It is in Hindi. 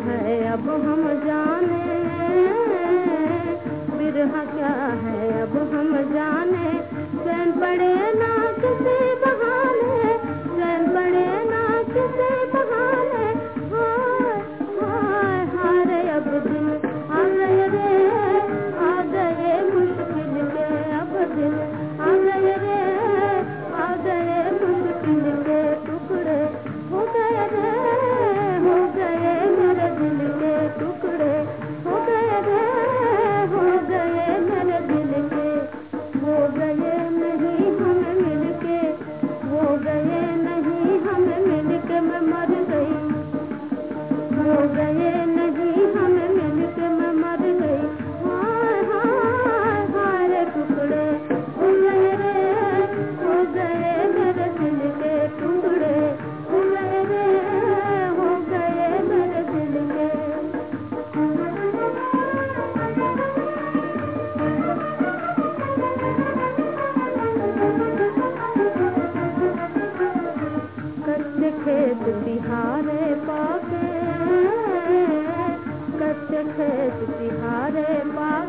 है अब हम जाने, बिरहा क्या है अब हम जाने। चैन पड़े ना किसी बहाने, चैन पड़े ना किसी बहाने। हाय हाय हाय रे अब दिन आ गए रे, आ गए मुश्किल के अब दिन आ गए रे, आ गए मुश्किल के टुकड़े हो गए रे, हो गए मेरे दिल के टुकड़े हो गए रे, हो गए मेरे दिल के। हो गए नहीं हम मिलके, हो गए नहीं हम मिलके, मैं मर गई। हो गए नहीं हम मिलके, मैं मर गई। हाय हाय हाय रे टुकड़े हो गए रे, हो गए मेरे दिल के टुकड़े हो गए रे, हो गए मेरे दिल के। कच्चे खेत बिहारे पाके, कच्चे खेत बिहारे पाके।